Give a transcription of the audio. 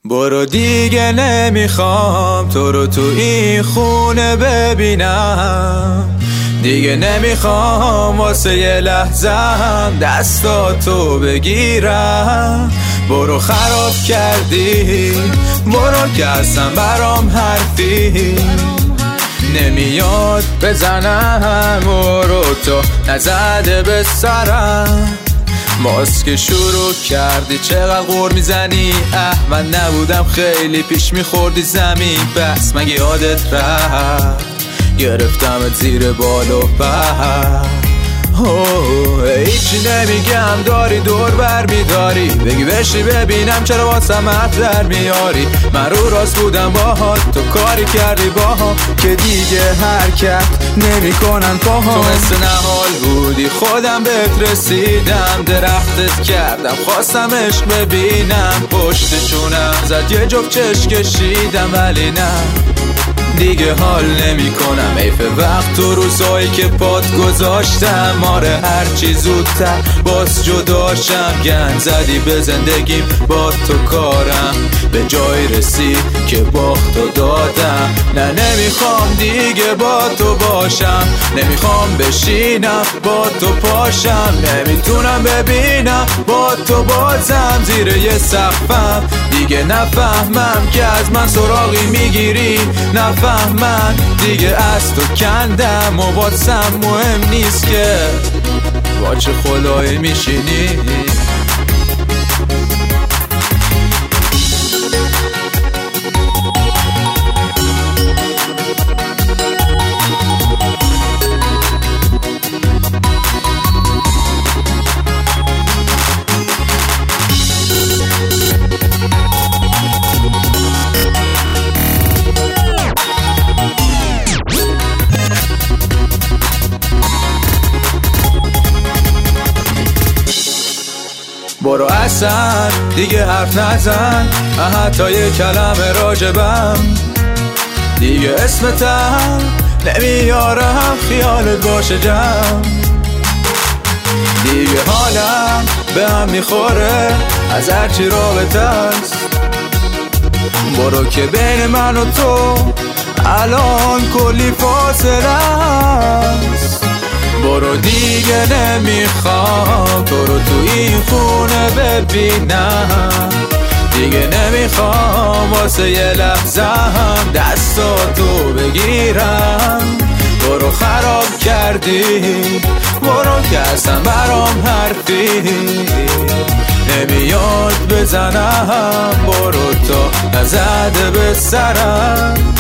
برو دیگه نمیخوام تو رو تو این خونه ببینم، دیگه نمیخوام واسه یه لحظه‌ام دستاتو بگیرم. برو خراب کردی، برو که اصلا برام حرفی نمیاد بزنم. برو تو نزده به سرم، باز که شروع کردی چقدر غور میزنی. من نبودم خیلی پیش میخوردی زمین، بس مگه یادت رفت گرفتمت زیر بال و پر. هیچی نمیگم داری دور بر میداری، بگی بشی ببینم چرا واسم حرف در میاری. من رو راست بودم باهات، تو کاری کردی باها که دیگه حرکت نمی کنن پاها. تو مثل نهال بودی خودم بهت رسیدم، درختت کردم خواستم عشق ببینم. پشتشونم زد یه جفت چشم کشیدم ولی نه دیگه حال نمی کنم. حیف وقت تو روزایی که پات گذاشتم، آره هرچی زودتر باز جداشم. گند زدی به زندگیم با تو کارم، به جای رسید که باختو دادم. نه نمیخوام دیگه با تو باشم، نمیخوام بشینم با تو پاشم. نمیتونم ببینم با تو بازم زیر یه سقفم. دیگه نفهمم که از من سراغی میگیری، نفهمم دیگه از تو کندم و واسم مهم نیست که با چه خدایی میشینی. برو اصلا دیگه حرف نزن، حتی یه کلمه راجبم دیگه اسمتم نمیارم خیالت باشه جمع. دیگه حالم به هم میخوره از هرچی رابطه است. برو که بین من و تو الان کلی فاصله است. برو دیگه نمیخوام تو رو تو این خونه ببینم، دیگه نمیخوام واسه یه لحظه هم دستاتو بگیرم. برو خراب کردی، برو که اصلا برام حرفی نمیاد بزنم. برو تا نزده به سرم،